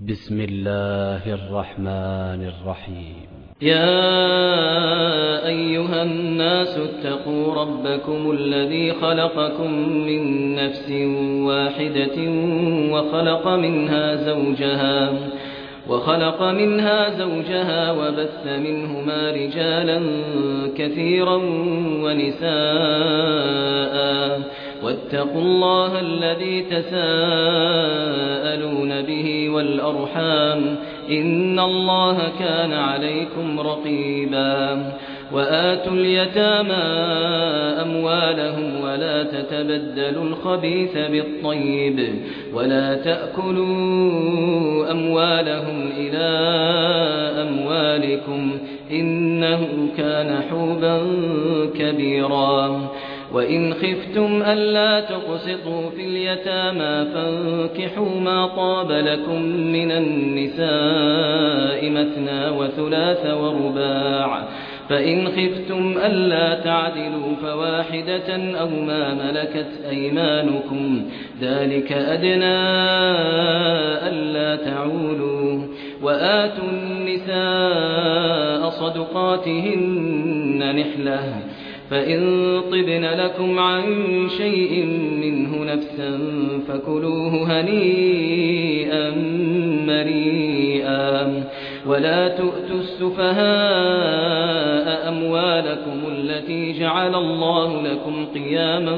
بسم الله الرحمن الرحيم. يا أيها الناس اتقوا ربكم الذي خلقكم من نفس واحدة وخلق منها زوجها وبث منهما رجالا كثيرا ونساء واتقوا الله الذي تساءلون به والأرحام إن الله كان عليكم رقيبا. وآتوا اليتامى أموالهم ولا تتبدلوا الخبيث بالطيب ولا تأكلوا أموالهم إلى أموالكم إنه كان حوبا كبيرا. وإن خفتم ألا تقسطوا في اليتامى فانكحوا ما طاب لكم من النساء مثنى وثلاث ورباع، فإن خفتم ألا تعدلوا فواحدة أو ما ملكت أيمانكم ذلك أدنى ألا تعولوا. وآتوا النساء صدقاتهن نحلة، فإن طبن لكم عن شيء منه نفسا فكلوه هنيئا مريئا. ولا تؤتوا السفهاء أموالكم التي جعل الله لكم قياما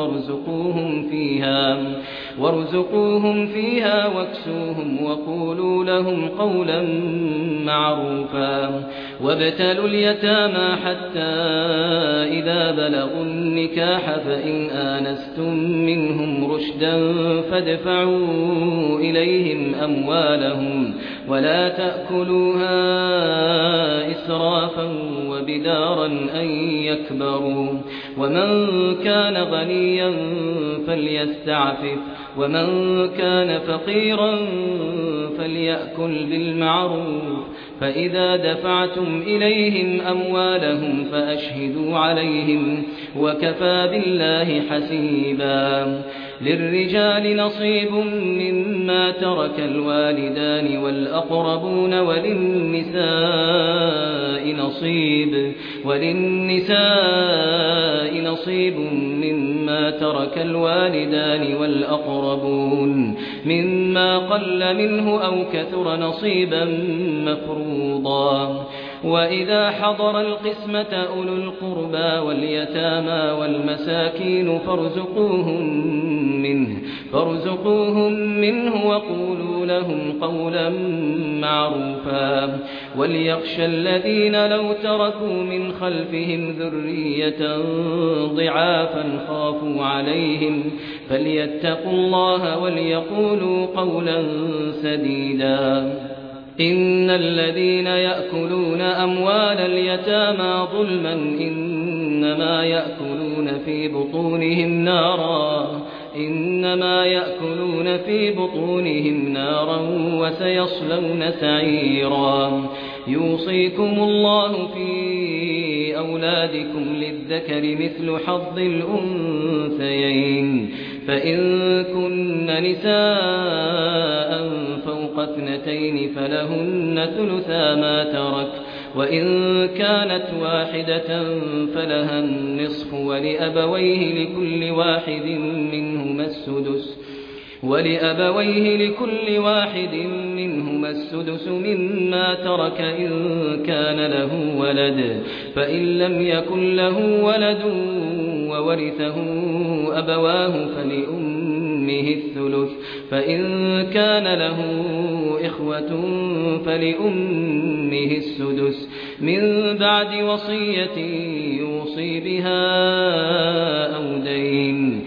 وارزقوهم فيها واكسوهم وقولوا لهم قولا معروفا. وابتلوا اليتامى حتى إذا بلغوا النكاح فإن آنستم منهم رشدا فادفعوا إليهم أموالهم ولا تأكلوها إسرافا وبدارا أن يكبروا. ومن كان غنيا فليستعفف ومن كان فقيرا فليأكل بالمعروف. فإذا دفعتم إليهم أموالهم فأشهدوا عليهم وكفى بالله حسيبا. للرجال نصيب مما ترك الوالدان والأقربون وللنساء نصيب مما ترك الوالدان والأقربون مما قل منه أو كثر نصيبا مفروضا. وإذا حضر القسمة أولو القربى واليتامى والمساكين فارزقوهم منه وقولوا لهم قولا معروفا. وليخشى الذين لو تركوا من خلفهم ذرية ضعافا خافوا عليهم فليتقوا الله وليقولوا قولا سديدا. إن الذين يأكلون أموال اليتامى ظلما إنما يأكلون في بطونهم نارا وسيصلون سعيرا. يوصيكم الله في أولادكم للذكر مثل حظ الأنثيين، فإن كن نساء فوق 2 فلهن ثلثا ما ترك، وإن كانت واحدة فلها النصف ولأبويه لكل واحد منهما السدس مما ترك إن كان له ولد. فإن لم يكن له ولد وورثه أبواه فلأمه الثلث، فإن كان له إخوة فلأمه السدس من بعد وصية يوصي بها أو دين.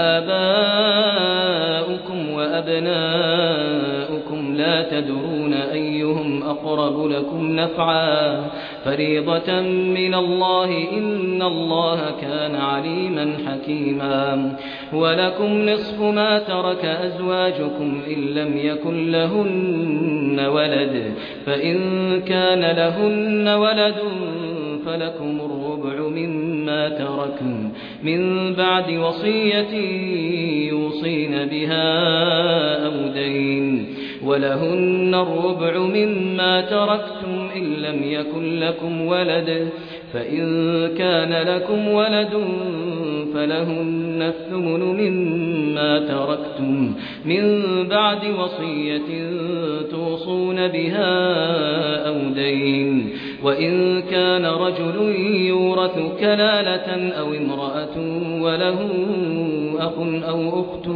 آباؤكم وأبناؤكم لا تدرون أيهم أقرب لكم نفعا فريضة من الله إن الله كان عليما حكيما. ولكم نصف ما ترك أزواجكم إن لم يكن لهن ولد، فإن كان لهن ولد فلكم الربع مما تركن من بعد وصية يوصين بها أو دين. ولهن الربع مما تركتم إن لم يكن لكم ولد فإن كان لكم ولد فلهن الثمن مما تركتم من بعد وصية توصون بها أو دين وإن كان رجل يورث كلالة أو امرأة وله أخ أو أخت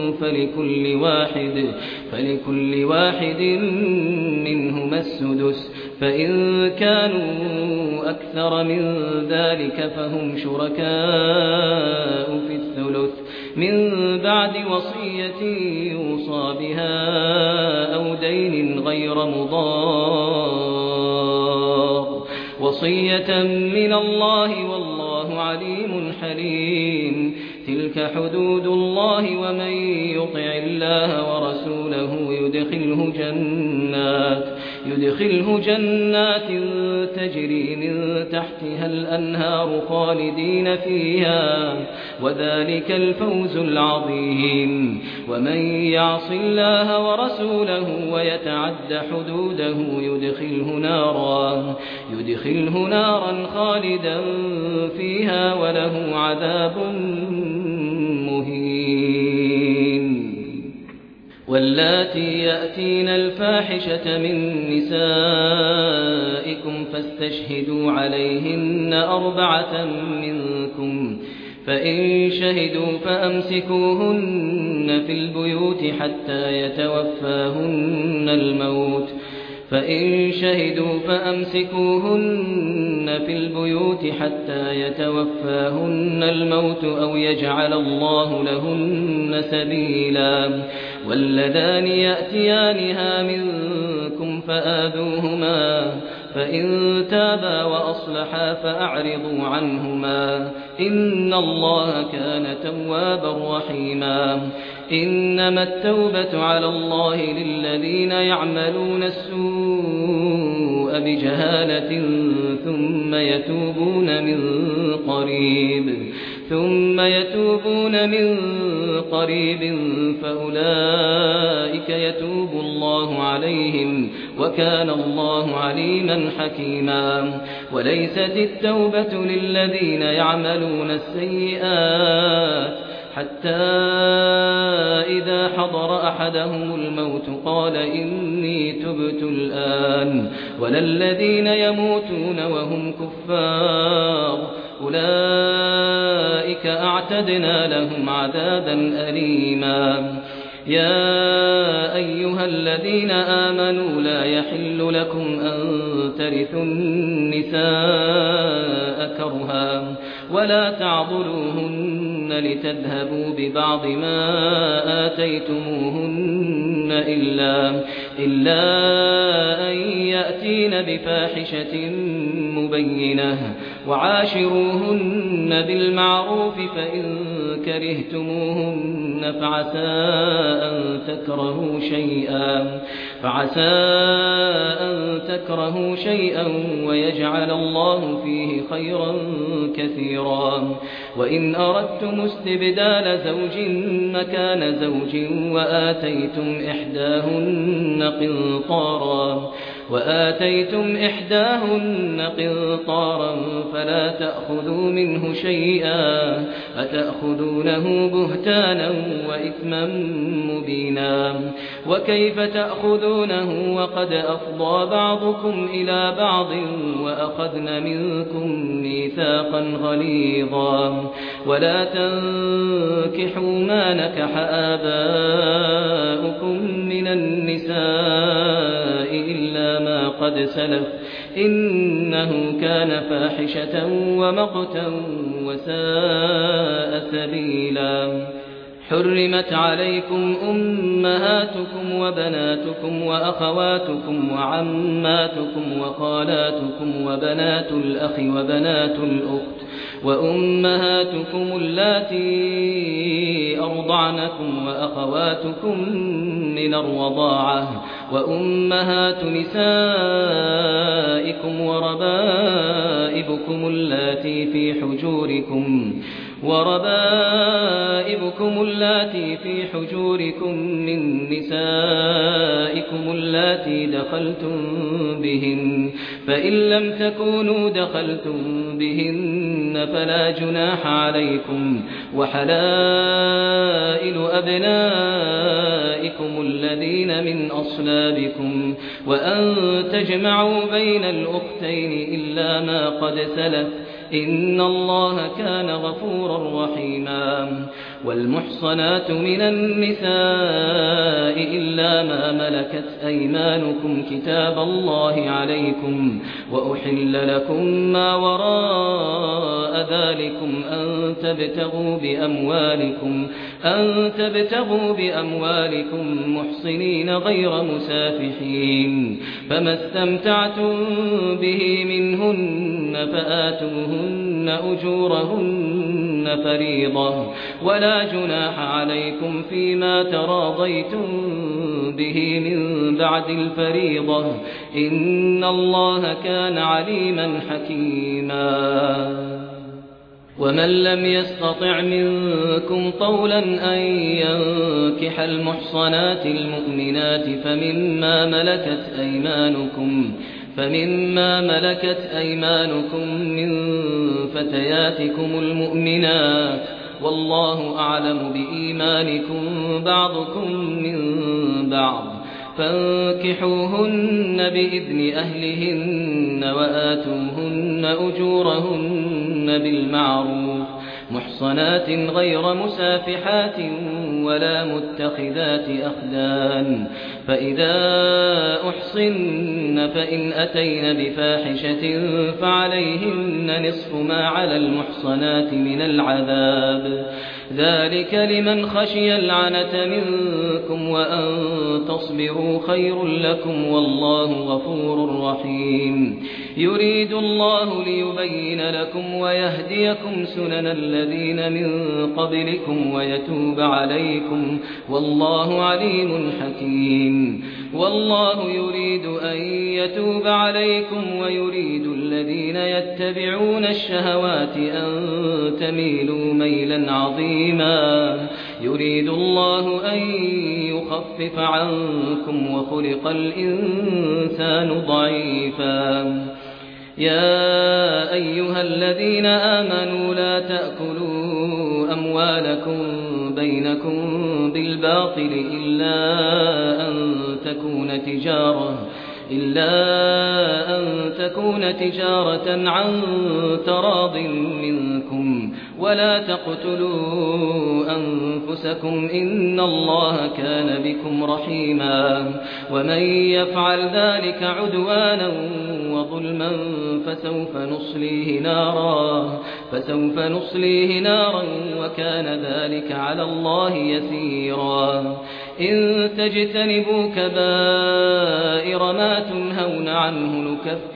فلكل واحد منهما السدس فإن كانوا أكثر من ذلك فهم شركاء في الثلث من بعد وصية يوصى بها أو دين غير مضار وصية من الله والله عليم حليم تلك حدود الله ومن يطع الله ورسوله يدخله جنات تجري من تحتها الأنهار خالدين فيها وذلك الفوز العظيم ومن يعص الله ورسوله ويتعد حدوده يدخله نارا خالدا فيها وله عذاب مهين واللاتي يأتين الفاحشة من نسائكم فاستشهدوا عليهن 4 منكم فإن شهدوا فأمسكوهن في البيوت حتى يتوفاهن الموت أو يجعل الله لهن سبيلا واللذان يأتيانها منكم فآذوهما فإن تابا وأصلحا فأعرضوا عنهما إن الله كان توابا رحيما إنما التوبة على الله للذين يعملون السوء بجهالة ثم يتوبون من قريب فأولئك يتوب الله عليهم وكان الله عليما حكيما وليست التوبة للذين يعملون السيئات حتى إذا حضر أحدهم الموت قال إني تبت الآن ولا الذين يموتون وهم كفار أولئك أعتدنا لهم عذابا أليما يا أيها الذين آمنوا لا يحل لكم أن ترثوا النساء كرها ولا تعضلوهن لتذهبوا ببعض ما آتيتموهن إلا أن يأتين بفاحشة مبينة وعاشروهن بالمعروف فإن كرهتموهن فعسى أن تكرهوا شيئا ويجعل الله فيه خيرا كثيرا وإن أردتم استبدال زوج مكان زوج وآتيتم إحداهن قنطارا فلا تأخذوا منه شيئا أتأخذونه بهتانا وإثما مبينا وكيف تأخذونه وقد أفضى بعضكم إلى بعض وأخذن منكم ميثاقا غليظا ولا تنكحوا ما نكح آباؤكم من النساء إلا ما قد سلف إنه كان فاحشة ومقتا وساء سبيلا حرمت عليكم أمهاتكم وبناتكم وأخواتكم وعماتكم وخالاتكم وبنات الأخ وبنات الأخت وأمهاتكم اللاتي أرضعنكم وأخواتكم من الرضاعة وأمهات نسائكم وربائبكم اللاتي اللاتي في حجوركم من نسائكم اللاتي دخلتم بهن فإن لم تكونوا دخلتم بهن فلا جناح عليكم وحلائل أبنائكم الذين من أصلابكم وأن تجمعوا بين الأختين إلا ما قد سلف إن الله كان غفورا رحيما والمحصنات من النساء إلا ما ملكت أيمانكم كتاب الله عليكم وأحل لكم ما وراء ذلكم أن تبتغوا بأموالكم محصنين غير مسافحين فما استمتعتم به منهن فآتوهن أجورهن فريضة ولا جناح عليكم فيما تراضيتم به من بعد الفريضة إن الله كان عليما حكيما ومن لم يستطع منكم طولا أن ينكح المحصنات المؤمنات فمما ملكت أيمانكم من فتياتكم المؤمنات والله أعلم بإيمانكم بعضكم من بعض فانكحوهن بإذن أهلهن وآتوهن أجورهن بالمعروف محصنات غير مسافحات ولا متخذات أخدان فإذا أحصن فإن أتين بفاحشة فعليهن نصف ما على المحصنات من العذاب ذلك لمن خشي العنة منكم وأن تصبروا خير لكم والله غفور رحيم يريد الله ليبين لكم ويهديكم سنن الذين من قبلكم ويتوب عليكم والله عليم حكيم والله يريد أن يتوب عليكم ويريد الذين يتبعون الشهوات أن تميلوا ميلا عظيما يريد الله أن يخفف عنكم وخلق الإنسان ضعيفا يا أيها الذين آمنوا لا تأكلوا أموالكم بينكم بالباطل إلا أن تكون تجارة عن تراض منكم ولا تقتلوا أنفسكم إن الله كان بكم رحيما ومن يفعل ذلك عدوانا وظلما فسوف نصليه نارا وكان ذلك على الله يسيرا إن تجتنبوا كبائر ما تنهون عنه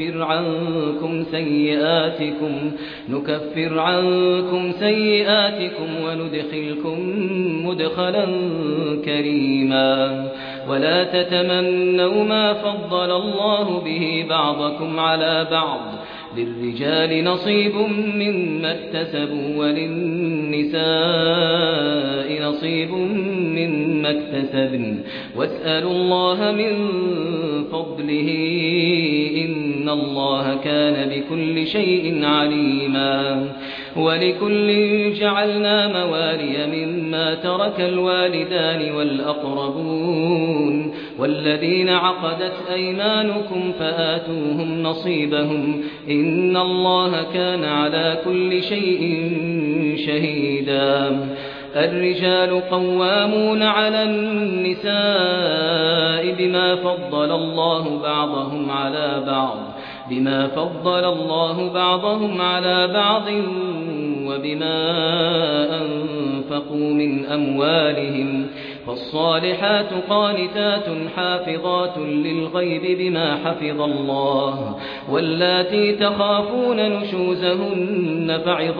نكفر عنكم سيئاتكم وندخلكم مدخلا كريما ولا تتمنوا ما فضل الله به بعضكم على بعض للرجال نصيب مما اكتسبوا وللنساء نصيب مما اكتسبن واسألوا الله من فضله إن الله كان بكل شيء عليما ولكل جعلنا موالي مما ترك الوالدان والأقربون والذين عقدت أيمانكم فآتوهم نصيبهم إن الله كان على كل شيء شهيدا الرجال قوامون على النساء بما فضل الله بعضهم على بعض وبما أنفقوا من أموالهم فالصالحات قانتات حافظات للغيب بما حفظ الله واللاتي تخافون نشوزهن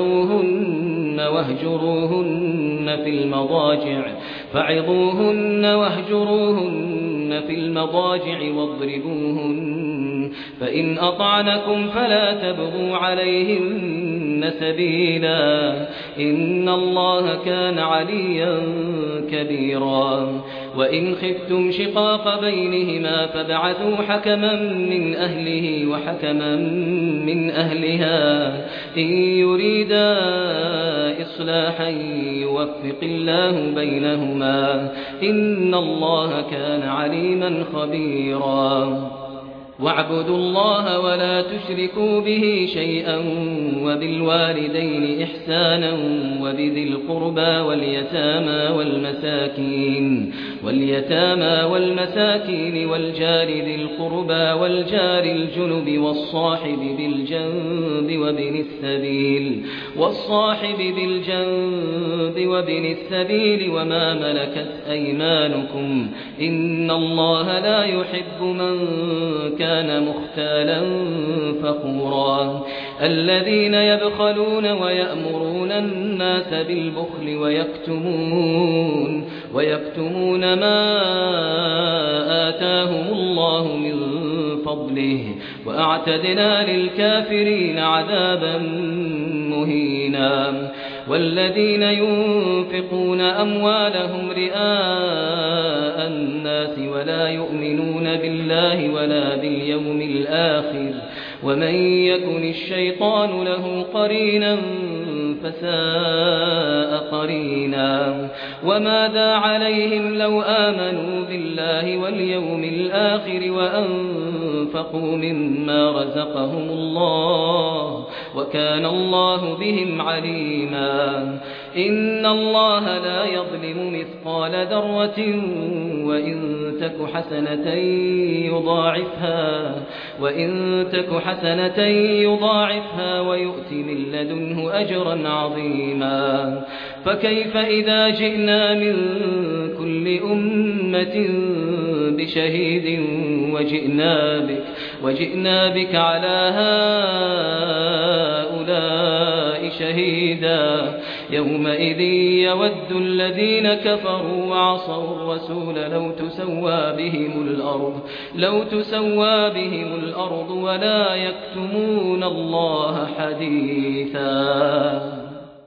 فعظوهن في المضاجع واضربوهن فإن أطعنكم فلا تبغوا عليهن سبيلا إن الله كان عليا كبيرا وإن خفتم شقاق بينهما فابعثوا حكما من أهله وحكما من أهلها إن يريدا إصلاحا يوفق الله بينهما إن الله كان عليما خبيرا واعبدوا الله ولا تشركوا به شيئا وبالوالدين إحسانا وبذي القربى واليتامى والمساكين والجار ذي القربى والجار الجنب والصاحب بالجنب وابن السبيل وما ملكت أيمانكم إن الله لا يحب من كان مختالا فخورا الذين يبخلون ويأمرون الناس بالبخل ويكتمون ما آتاهم الله من فضله وأعتدنا للكافرين عذابا مهينا والذين ينفقون أموالهم رئاء الناس ولا يؤمنون بالله ولا باليوم الآخر ومن يكن الشيطان له قرينا فساء قرينا وماذا عليهم لو آمنوا بالله واليوم الآخر وأنفقوا مما رزقهم الله وكان الله بهم عليما إن الله لا يظلم مثقال ذرة وإن تك حسنة يضاعفها ويؤت من لدنه أجرا عظيما فكيف إذا جئنا من كل أمة بشهيد وجئنا بك على هؤلاء شهيدا يومئذ يود الذين كفروا وعصوا الرسول لو تسوى بهم الأرض ولا يكتمون الله حديثا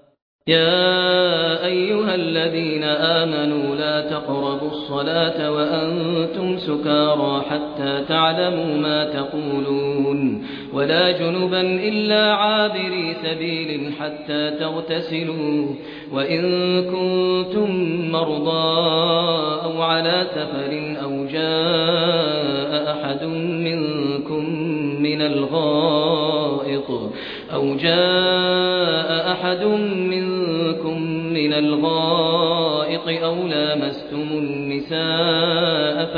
يا أيها الذين آمنوا لا تقربوا الصلاة وأنتم سكارى حتى تعلموا ما تقولون ولا جنبا إلا عابري سبيل حتى تغتسلوا وإن كنتم مرضى أو على سفر أو جاء أحد منكم من الغائط أو لامستم النساء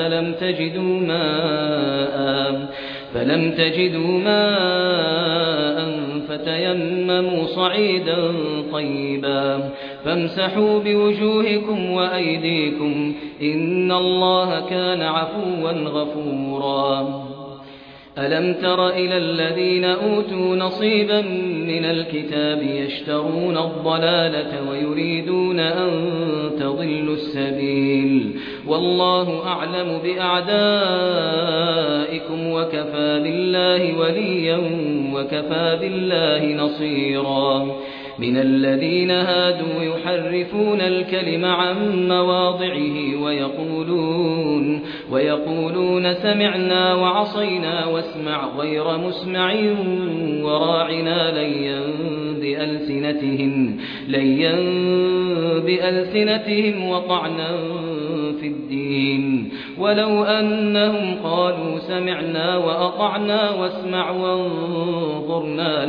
فلم تجدوا ماء فتيمموا صعيدا طيبا فامسحوا بوجوهكم وأيديكم إن الله كان عفوا غفورا ألم تر إلى الذين أوتوا نصيبا من الكتاب يشترون الضلالة ويريدون أن تضلوا السبيل والله أعلم بأعدائكم وكفى بالله وليا وكفى بالله نصيرا من الذين هادوا يحرفون الكلم عن مواضعه ويقولون سمعنا وعصينا واسمع غير مسمع وراعنا ليا بألسنتهم وطعنا في الدين ولو أنهم قالوا سمعنا وأطعنا واسمع وانظرنا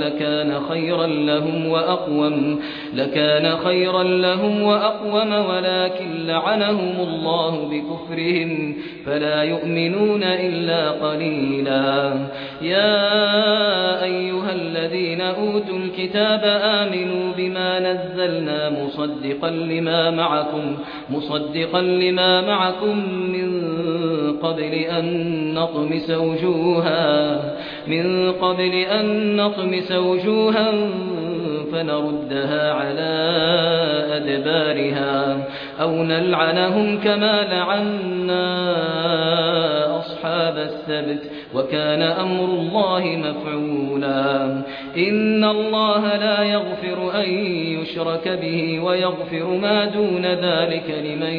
لكان خيرا لهم وأقوم ولكن لعنهم الله بكفرهم فلا يؤمنون إلا قليلا يا أيها الذين أوتوا الكتاب آمنوا بما نزلنا مصدقا لما معكم من قبل أن نطمس وجوها فنردها على أدبارها أو نلعنهم كما لعنا أصحاب أصحاب السبت وكان أمر الله مفعولا إن الله لا يغفر أن يشرك به ويغفر ما دون ذلك لمن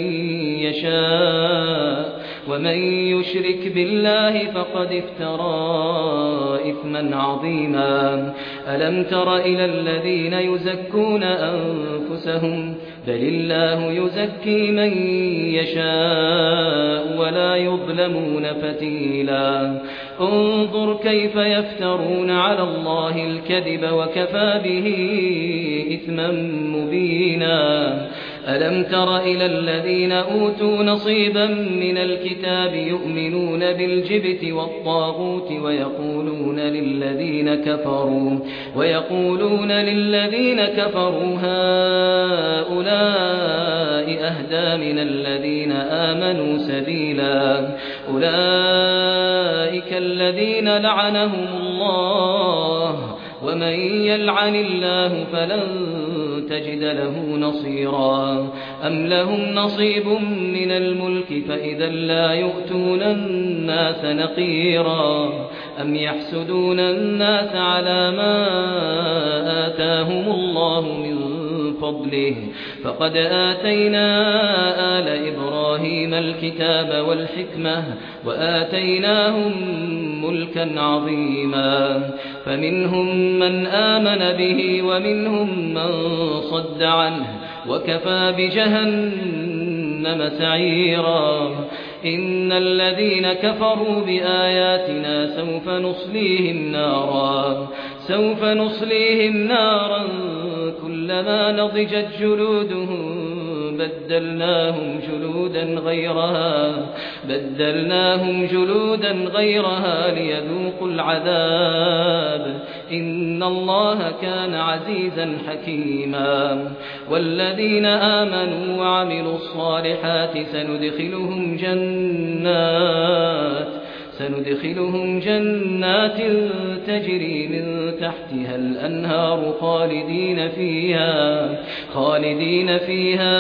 يشاء ومن يشرك بالله فقد افترى إثما عظيما ألم تر إلى الذين يزكون أنفسهم بل الله يزكي من يشاء ولا يظلمون فتيلا انظر كيف يفترون على الله الكذب وكفى به إثما مبينا ألم تر إلى الذين أوتوا نصيبا من الكتاب يؤمنون بالجبت والطاغوت ويقولون للذين كفروا هؤلاء أهدى من الذين آمنوا سبيلا أولئك الذين لعنهم الله ومن يلعن الله فلن تجد له نصيرا أم لهم نصيب من الملك فإذا لا يؤتون الناس نقيرا أم يحسدون الناس على ما آتاهم الله من فضله فقد آتينا آل إبراهيم الكتاب والحكمة وآتيناهم ملكا عظيما فمنهم من آمن به ومنهم من صد عنه وكفى بجهنم سعيرا إن الذين كفروا بآياتنا سوف نصليهم نارا كلما نضجت جلودهم بدلناهم جلودا غيرها ليذوقوا العذاب إن الله كان عزيزا حكيما والذين آمنوا وعملوا الصالحات سندخلهم جنات تجري من تحتها الأنهار خالدين فيها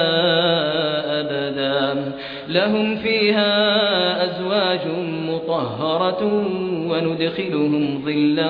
أبدا لهم فيها أزواج مطهرة وندخلهم ظلا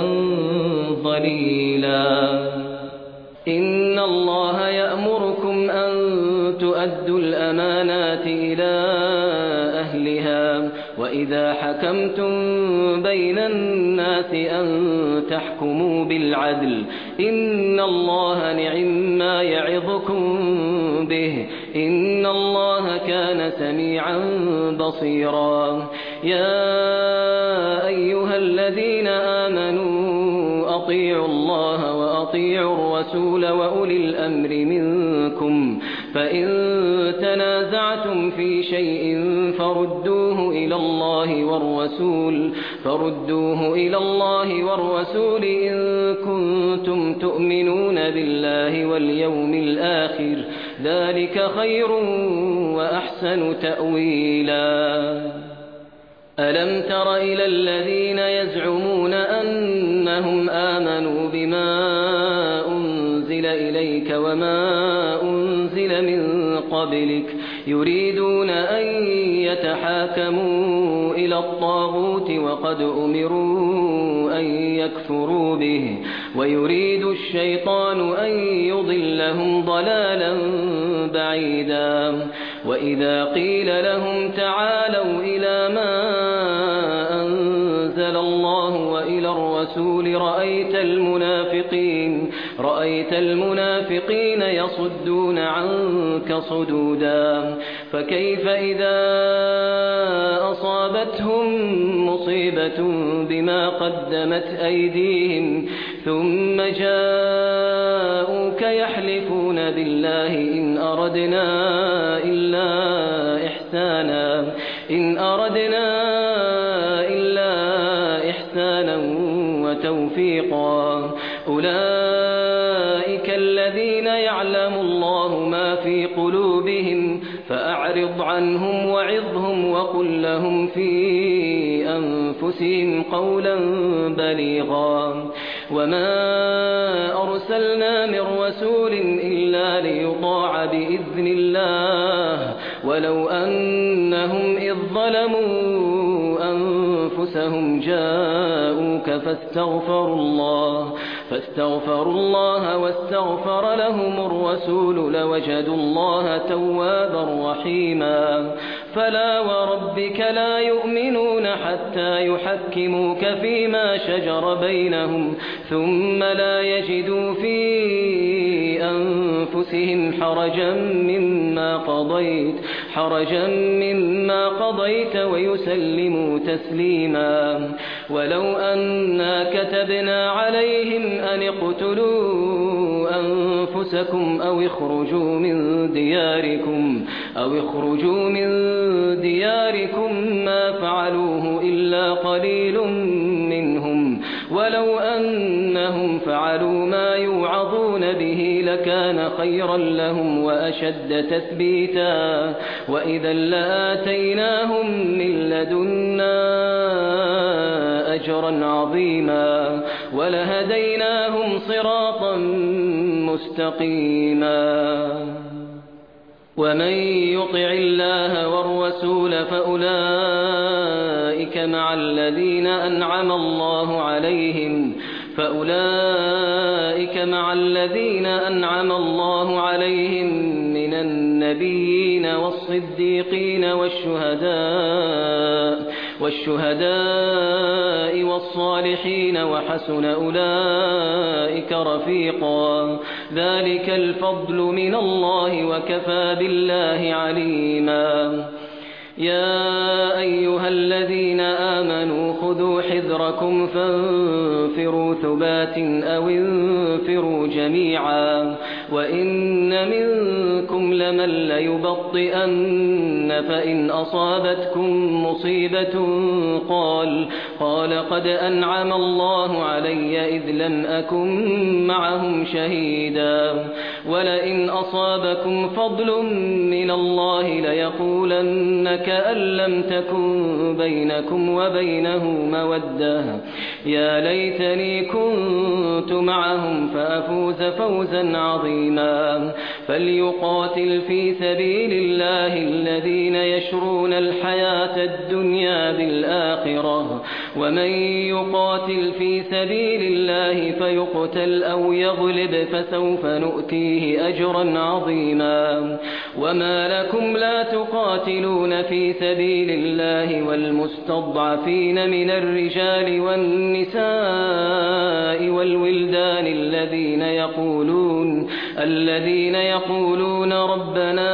ظليلا إن الله يأمركم أن تؤدوا الأمانات إلى أهلها وإذا حكمتم بين الناس أن تحكموا بالعدل إن الله نعما يعظكم به إن الله كان سميعا بصيرا يا أيها الذين آمنوا أطيعوا الله وأطيعوا الرسول وأولي الأمر منكم فإن تنازعتم في شيء فردوه إلى الله والرسول إن كنتم تؤمنون بالله واليوم الآخر ذلك خير وأحسن تأويلا ألم تر إلى الذين يزعمون أنهم آمنوا بما أنزل إليك وما أنزل من قبلك يريدون أن يتحاكموا إلى الطاغوت وقد أمروا أن يكفروا به ويريد الشيطان أن يضلهم ضلالا بعيدا وإذا قيل لهم تعالوا إلى ما أنزل الله وإلى الرسول رأيت المنافقين يصدون عنك صدودا فكيف إذا أصابتهم مصيبة بما قدمت أيديهم ثم جاءوك يحلفون بالله إن أردنا إلا إحسانا وتوفيقا أولئك الذين يعلم الله ما في قلوبهم فأعرض عنهم وعظهم وقل لهم في أنفسهم قولا بليغا وما أرسلنا من رسول إلا ليطاع بإذن الله ولو أنهم إذ ظلموا أنهم جاءوك فاستغفروا الله واستغفر لهم الرسول لوجدوا الله توابا رحيما فلا وربك لا يؤمنون حتى يحكموك فيما شجر بينهم ثم لا يجدوا في أنفسهم حرجا مما قضيت ويسلموا تسليما ولو أنا كتبنا عليهم أن اقتلوا أنفسكم أو اخرجوا من دياركم ما فعلوه إلا قليل منهم ولو أنهم فعلوا ما يوعظون به لكان خيرا لهم وأشد تثبيتا وإذا لآتيناهم من لدنا أجرا عظيما ولهديناهم صراطا مستقيما ومن يطع الله والرسول فأولئك مع الذين أنعم الله عليهم من النبيين والصديقين والشهداء والصالحين وحسن أولئك رفيقا ذلك الفضل من الله وكفى بالله عليما يا أيها الذين آمنوا خذوا حذركم فانفروا ثبات أو انفروا جميعا وإن منكم لمن ليبطئن فإن أصابتكم مصيبة قال قد أنعم الله علي إذ لم أكن معهم شهيدا ولئن أصابكم فضل من الله ليقولن كأن لم تكن بينكم وبينه مودة يا ليتني كنت معهم فأفوز فوزا عظيما فليقاتل في سبيل الله الذين يشرون الحياة الدنيا بالآخرة ومن يقاتل في سبيل الله فيقتل أو يغلب فسوف نؤتيه أجرا عظيما وما لكم لا تقاتلون في سبيل الله والمستضعفين من الرجال والنساء والولدان الذين يقولون ربنا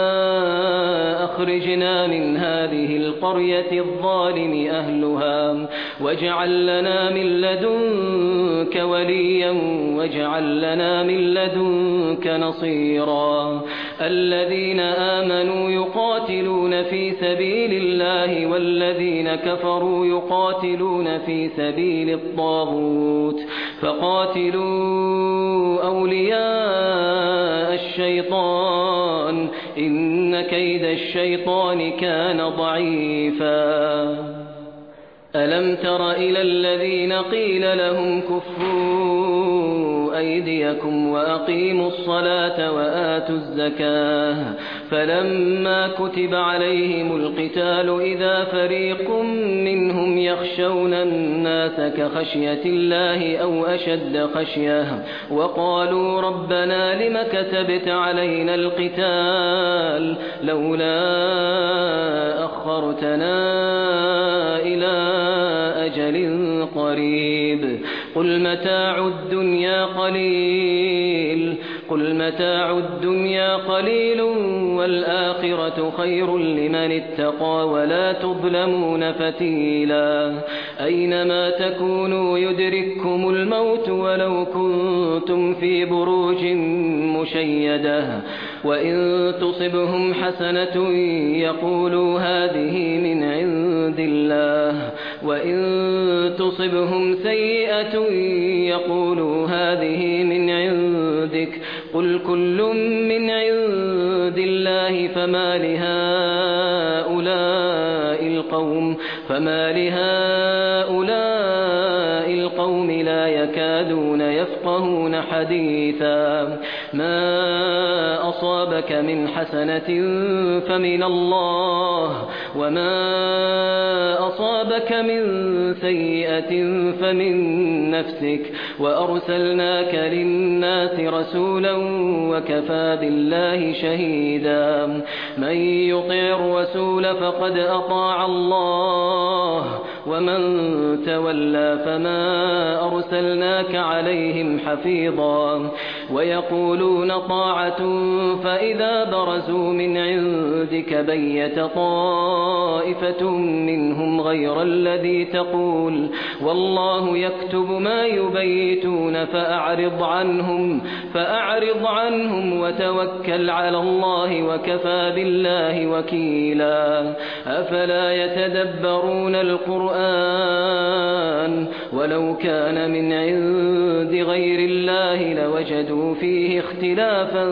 أخرجنا من هذه القرية الظالم أهلها واجعل لنا من لدنك وليا واجعل لنا من لدنك نصيرا الذين آمنوا يقاتلون في سبيل الله والذين كفروا يقاتلون في سبيل الطاغوت فقاتلوا أولياء الشيطان إن كيد الشيطان كان ضعيفا ألم تر إلى الذين قيل لهم كفوا أيديكم وأقيموا الصلاة وآتوا الزكاة فلما كتب عليهم القتال إذا فريق منهم يخشون الناس كخشية الله أو أشد خشية وقالوا ربنا لم كتبت علينا القتال لولا أخرتنا إلى أجل قريب قل متاع الدنيا قليل والآخرة خير لمن اتقى ولا تظلمون فتيلا أينما تكونوا يدرككم الموت ولو كنتم في بروج مشيدة وإن تصبهم حسنة يقولوا هذه من عند الله وإن تصبهم سيئة يقولوا هذه من عندك قل كل من عند الله فما لهؤلاء القوم لا يكادون يفقهون حديثا ما أصابك من حسنة فمن الله وما أصابك من سيئة فمن نفسك وأرسلناك للناس رسولا وكفى بالله شهيدا من يطع الرسول فقد أطاع الله ومن تولى فما أرسلناك عليهم حفيظا ويقولون طاعة فإذا برزوا من عندك بيت طائفة منهم غير الذي تقول والله يكتب ما يبيتون فأعرض عنهم وتوكل على الله وكفى بالله وكيلا أفلا يتدبرون القرآن ولو كان من عند غير الله لوجدوا فيه اختلافا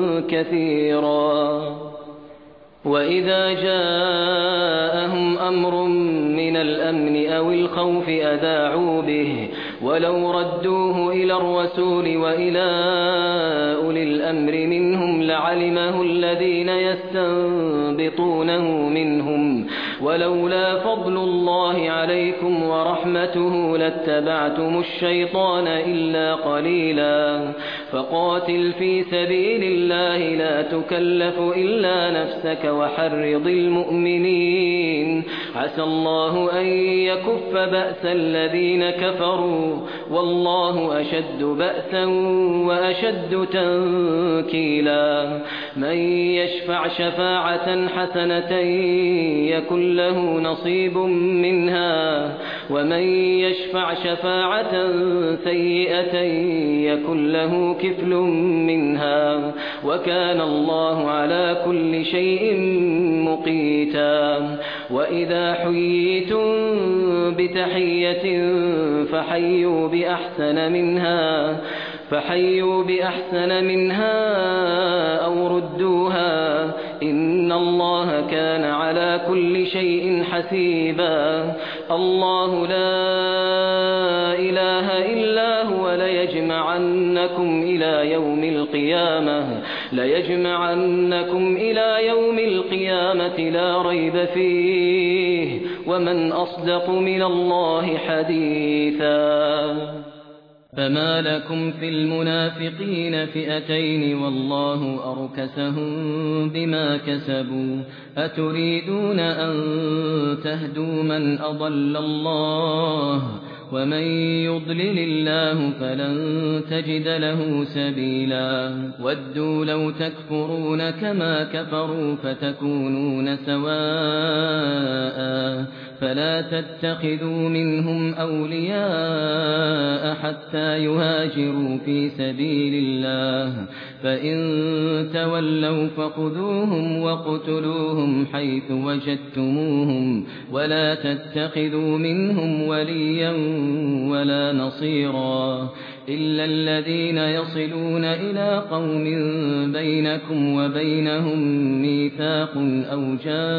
كثيرا وإذا جاءهم أمر من الأمن أو الخوف أذاعوا به ولو ردوه إلى الرسول وإلى أولي الأمر منهم لعلمه الذين يستنبطونه منهم ولولا فضل الله عليكم ورحمته لاتبعتم الشيطان إلا قليلا فقاتل في سبيل الله لا تكلف إلا نفسك وحرض المؤمنين عسى الله أن يكف بأس الذين كفروا والله أشد بأسا وأشد تنكيلا من يشفع شفاعة حسنة يكن له نصيب منها ومن يشفع شفاعة سيئة يكن له كفل منها وكان الله على كل شيء مقيتا وإذا حييتم بتحية فحيوا بأحسن منها أو ردوها إن الله كان على كل شيء حسيبا الله لا إله إلا هو ليجمعنكم إلى يوم القيامة لا ريب فيه ومن أصدق من الله حديثا فما لكم في المنافقين فئتين والله أركسهم بما كسبوا أتريدون أن تهدوا من أضل الله ومن يضلل الله فلن تجد له سبيلا ودوا لو تكفرون كما كفروا فتكونون سواء فلا تتخذوا منهم أولياء حتى يهاجروا في سبيل الله فإن تولوا فخذوهم وقتلوهم حيث وجدتموهم ولا تتخذوا منهم وليا ولا نصيرا إلا الذين يصلون إلى قوم بينكم وبينهم ميثاق أو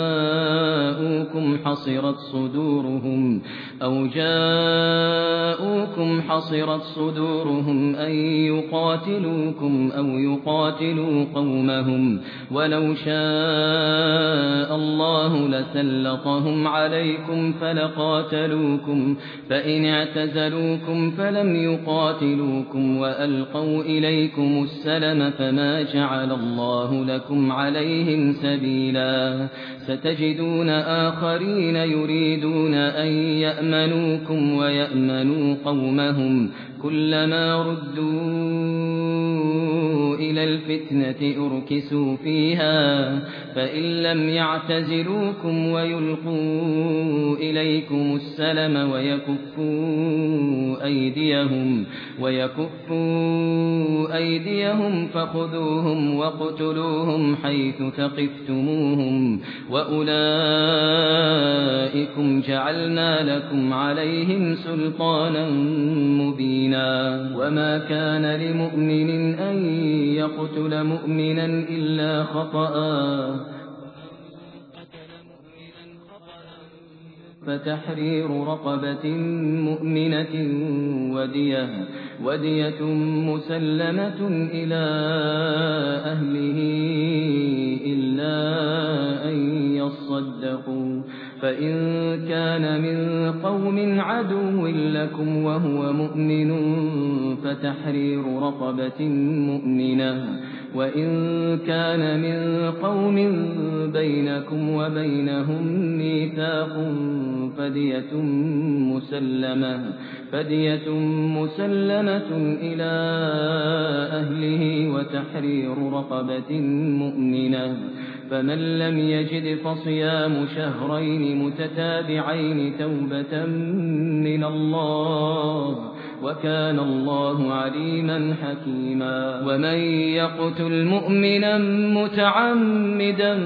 جاءوكم حصرت صدورهم أن يقاتلوكم أو يقاتلوا قومهم ولو شاء الله لسلطهم عليكم فلقاتلوكم فإن اعتزلوكم فلم يقاتلوكم وألقوا إليكم السلم فما جعل الله لكم عليهم سبيلا ستجدون آخرين يريدون أن يأمنوكم ويأمنوا قومهم كلما ردوا إلى الفتنة أركسوا فيها فإن لم يعتزلوكم ويلقوا إليكم السلم ويكفوا أيديهم فخذوهم وقتلوهم حيث ثقفتموهم وأولئكم جعلنا لكم عليهم سلطانا مبينا وما كان لمؤمن أن يقتل مؤمنا إلا خطأ فتحرير رقبة مؤمنة ودية مسلمة إلى أهله إلا أن يصدقوا فإن كان من قوم عدو لكم وهو مؤمن فتحرير رقبة مؤمنة وإن كان من قوم بينكم وبينهم ميثاق فدية مسلمة إلى أهله وتحرير رقبة مؤمنة فمن لم يجد فصيام شهرين متتابعين توبة من الله وكان الله عليما حكيما ومن يقتل مؤمنا متعمدا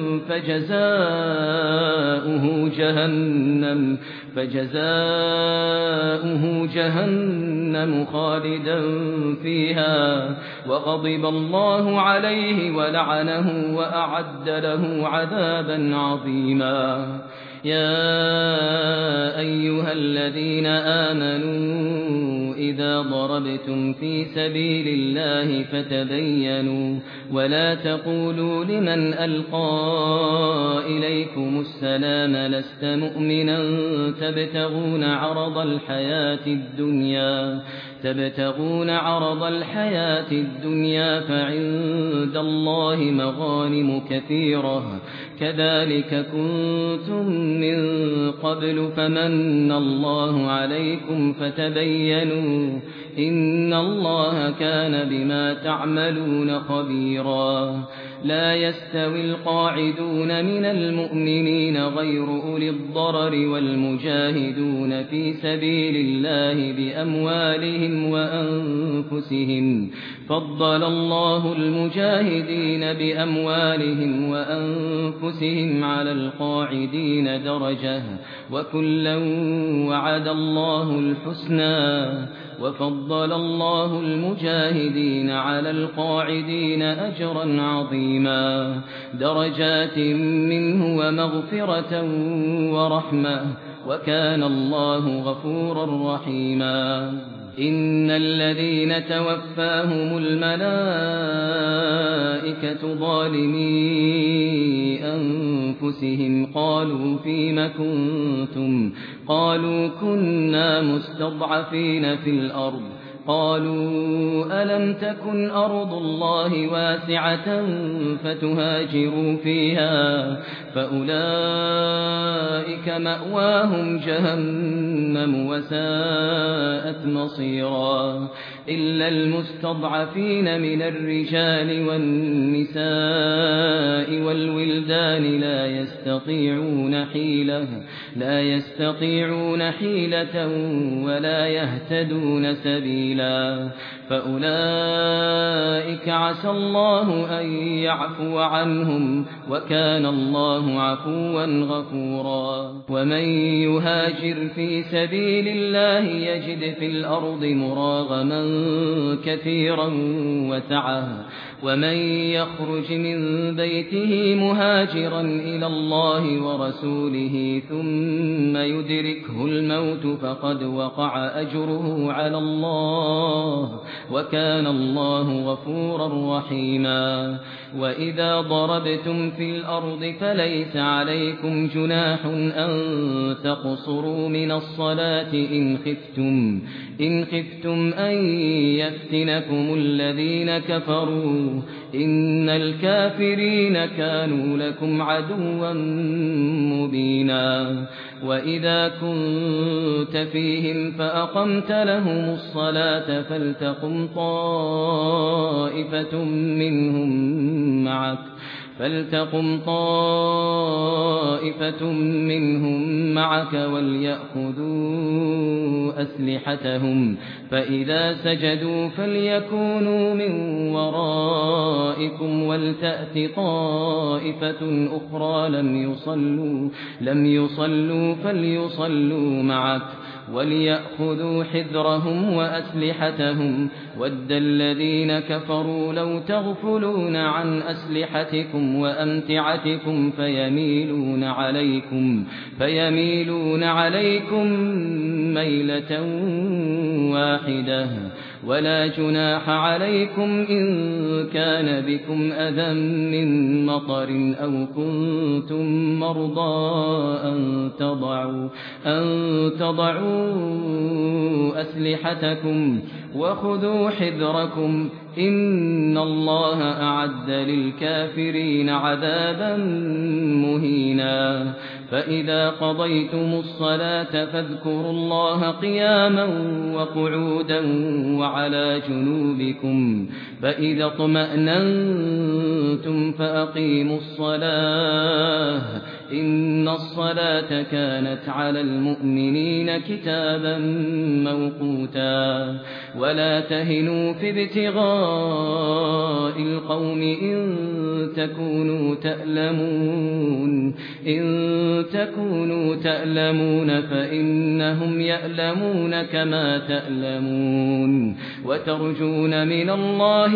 فجزاؤه جهنم خالدا فيها وغضب الله عليه ولعنه وأعد له عذابا عظيما يا أيها الذين آمنوا إذا ضربتم في سبيل الله فتبينوا ولا تقولوا لمن ألقى إليكم السلام لست مؤمنا تبتغون عرض الحياة الدنيا فعند الله مغانم كثيرة كذلك كنتم من قبل فمن الله عليكم فتبينوا إن الله كان بما تعملون خبيرا لا يستوي القاعدون من المؤمنين غير أولي الضرر والمجاهدون في سبيل الله بأموالهم وأنفسهم فضل الله المجاهدين بأموالهم وأنفسهم على القاعدين درجة وكلا وعد الله الحسنى وفضل الله المجاهدين على القاعدين أجرا عظيما درجات منه ومغفرة ورحمة وكان الله غفورا رحيما إن الذين توفاهم الملائكة ظالمي أنفسهم قالوا فيم كنتم قالوا كنا مستضعفين في الأرض قالوا ألم تكن أرض الله واسعة فتهاجروا فيها فأولئك مأواهم جهنم وساءت مصيرا إلا المستضعفين من الرجال والنساء والولدان لا يستطيعون حيلة ولا يهتدون سبيلا فأولئك عسى الله أن يعفو عنهم وكان الله عفوا غفورا ومن يهاجر في سبيل الله يجد في الأرض مراغما كثيرا وسعة ومن يخرج من بيته مهاجرا إلى الله ورسوله ثم يدركه الموت فقد وقع أجره على الله وكان الله غفورا رحيما وإذا ضربتم في الأرض فليس عليكم جناح أن تقصروا من الصلاة إن خفتم أن يفتنكم الذين كفروا إن الكافرين كانوا لكم عدوا مبينا وإذا كنت فيهم فأقمت لهم الصلاة فلتقم طائفة منهم معك وليأخذوا أسلحتهم فإذا سجدوا فليكونوا من ورائكم ولتأت طائفة أخرى لم يصلوا فليصلوا معك وليأخذوا حذرهم وأسلحتهم ود الذين كفروا لو تغفلون عن أسلحتكم وأمتعتكم فيميلون عليكم ميلة واحدة ولا جناح عليكم إن كان بكم أذى من مطر أو كنتم مرضى أن تضعوا أسلحتكم وخذوا حذركم إن الله أعد للكافرين عذابا مهينا فإذا قضيتم الصلاة فاذكروا الله قياما وقعودا وعلى جنوبكم فإذا اطمأننتم فأقيموا الصلاة إن الصلاة كانت على المؤمنين كتابا موقوتا ولا تهنوا في ابتغاء القوم إن تكونوا تألمون فإنهم يألمون كما تألمون وترجون من الله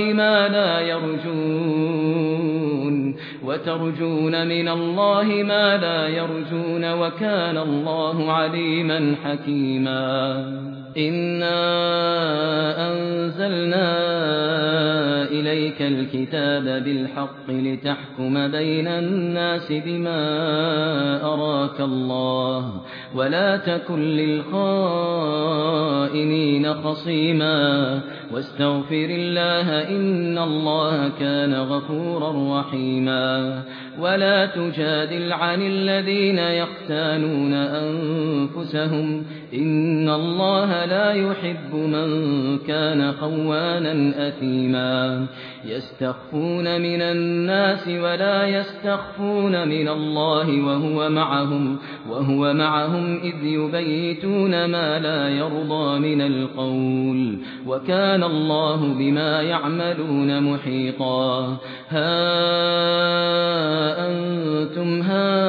ما لا يرجون وكان الله عليما حكيما إنا أنزلنا إليك الكتاب بالحق لتحكم بين الناس بما أراك الله ولا تكن للخائنين خصيما واستغفر الله إن الله كان غفورا رحيما ولا تجادل عن الذين يختانون أنفسهم إن الله لا يحب من كان خوانا أثيما يستخفون من الناس ولا يستخفون من الله وهو معهم إذ يبيتون ما لا يرضى من القول وكان الله بما يعملون محيطا ها أنتم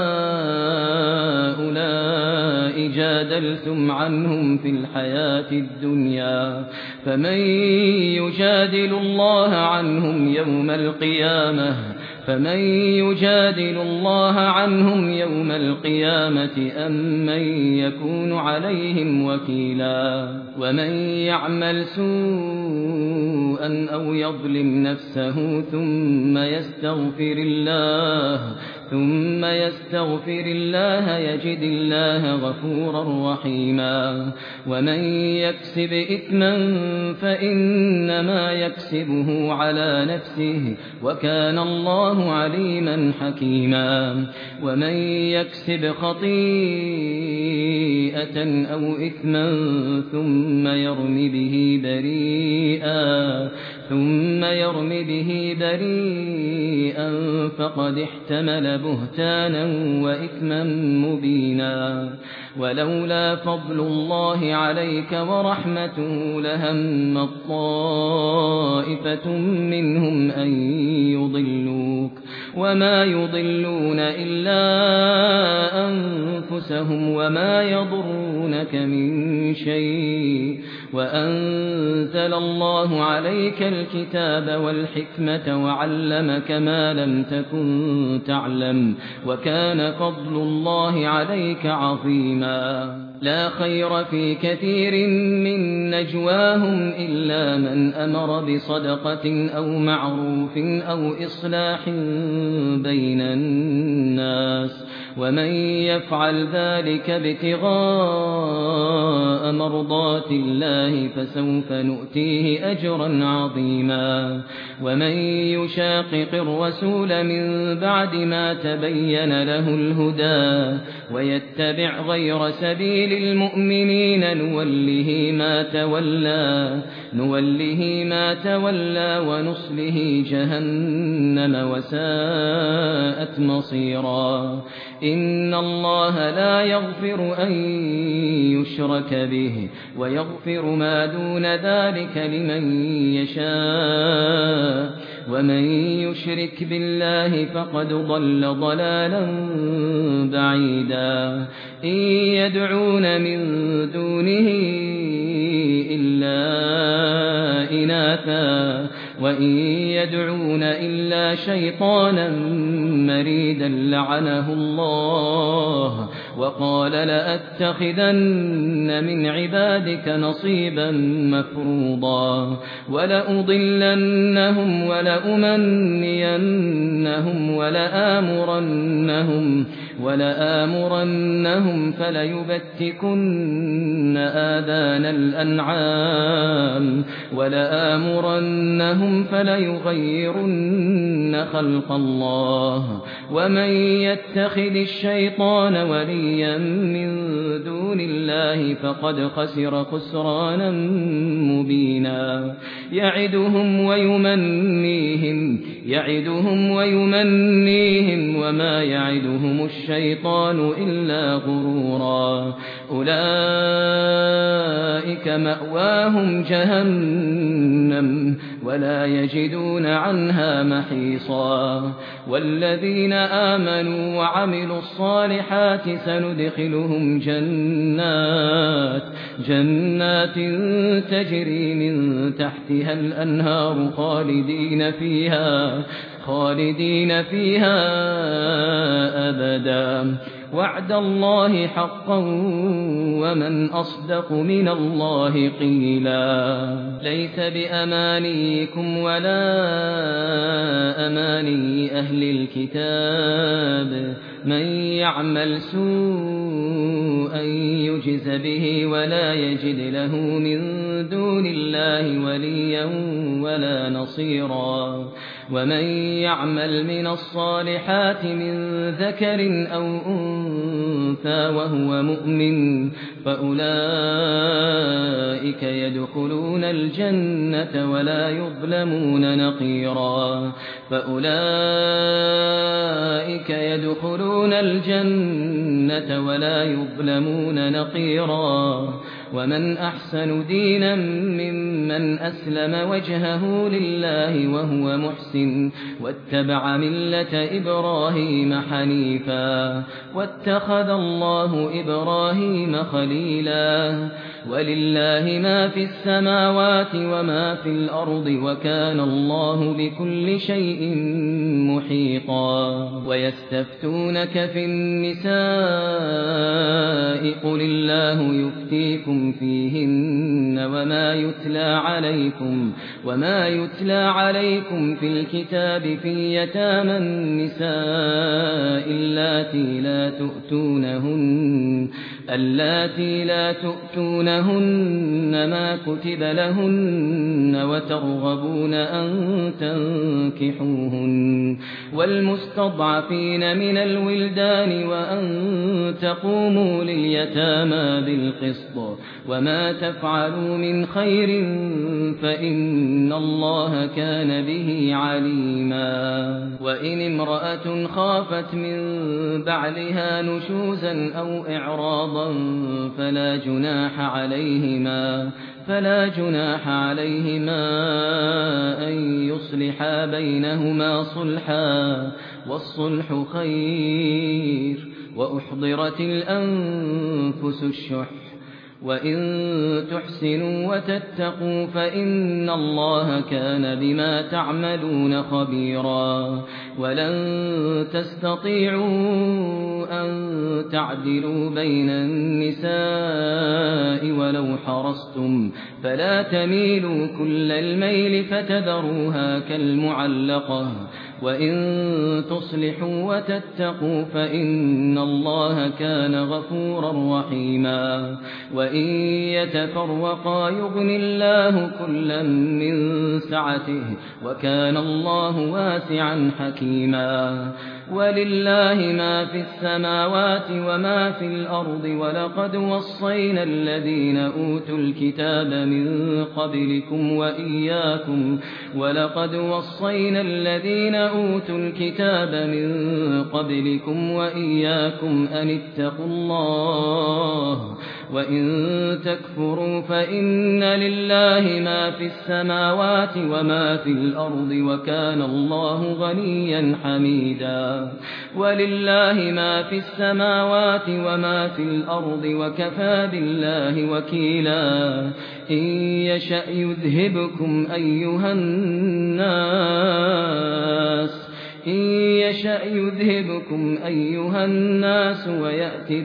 هؤلاء جادلتم عنهم في الحياة الدنيا فمن يجادل الله عنهم يوم القيامة أم من يكون عليهم وكيلا ومن يعمل سوءا أو يظلم نفسه ثم يستغفر الله يجد الله غفورا رحيما ومن يكسب إثما فإنما يكسبه على نفسه وكان الله عليما حكيما ومن يكسب خطيئة أو إثما ثم يرم به بريئا فقد احتمل بهتانا وإثما مبينا ولولا فضل الله عليك ورحمته لهم طائفة منهم أن يضلوك وما يضلون إلا أنفسهم وما يضرونك من شيء وأنزل الله عليك الكتاب والحكمة وعلمك ما لم تكن تعلم وكان فضل الله عليك عظيما لا خير في كثير من نجواهم إلا من أمر بصدقة أو معروف أو إصلاح بين الناس ومن يفعل ذلك ابتغاء مرضات الله فسوف نؤتيه أجرا عظيما ومن يشاقق الرسول من بعد ما تبين له الهدى ويتبع غير سبيل المؤمنين نوله ما تولى ونصله جهنم وساءت مصيرا إن الله لا يغفر أن يشرك به ويغفر ما دون ذلك لمن يشاء ومن يشرك بالله فقد ضل ضلالا بعيدا إن يدعون من دونه إلا إناثا وإن يدعون إلا شيطانا مريدا لعنه الله وقال لأتخذن من عبادك نصيبا مفروضا ولأضلنهم ولأمنينهم ولآمرنهم فليبتكن آذان الأنعام ولآمرنهم فليغيرن خلق الله ومن يتخذ الشيطان وليا من دون الله فقد خسر خسرانا مبينا يعدهم ويمنيهم وما يعدهم الشيطان إلا غرورا أولئك مأواهم جهنم ولا يجدون عنها محيصا والذين آمنوا وعملوا الصالحات سندخلهم جنات تجري من تحتها الأنهار خالدين فيها أبدا وعد الله حقا ومن أصدق من الله قيلا ليس بأمانيكم ولا أماني أهل الكتاب من يعمل سوءا يجز به ولا يجد له من دون الله وليا ولا نصيرا ومن يعمل من الصالحات من ذكر أو أنثى وهو مؤمن فأولئك يدخلون الجنة ولا يظلمون نقيرا ومن أحسن دينا ممن أسلم وجهه لله وهو محسن واتبع ملة إبراهيم حنيفا واتخذ الله إبراهيم خليلا ولله ما في السماوات وما في الأرض وكان الله بكل شيء محيطا ويستفتونك في النساء قل الله يفتيكم فيهن وما يتلى عليكم في الكتاب في يتامى النساء اللاتي لا تؤتونهن ما كتب لهن وترغبون أن تنكحوهن والمستضعفين من الولدان وأن تقوموا لليتامى بالقسط وما تفعلوا من خير فإن الله كان به عليما وإن امرأة خافت من بعلها نشوزا أو إعراضا فلا جناح عليهما أن يصلحا بينهما صلحا والصلح خير وأحضرت الأنفس الشح وإن تحسنوا وتتقوا فإن الله كان بما تعملون خبيرا ولن تستطيعوا أن تعدلوا بين النساء ولو حرصتم فلا تميلوا كل الميل فتذروها كالمعلقة وإن تصلحوا وتتقوا فإن الله كان غفورا رحيما وإن يتفرقا يغن الله كلا من سعته وكان الله واسعا حكيما ولله ما في السماوات وما في الأرض ولقد وصينا الذين أوتوا الكتاب من قبلكم وإياكم أن اتقوا الله وإن تكفروا فإن لله ما في السماوات وما في الأرض وكان الله غنيا حميدا ولله ما في السماوات وما في الأرض وكفى بالله وكيلا إن يشأ يذهبكم أيها الناس ويأتي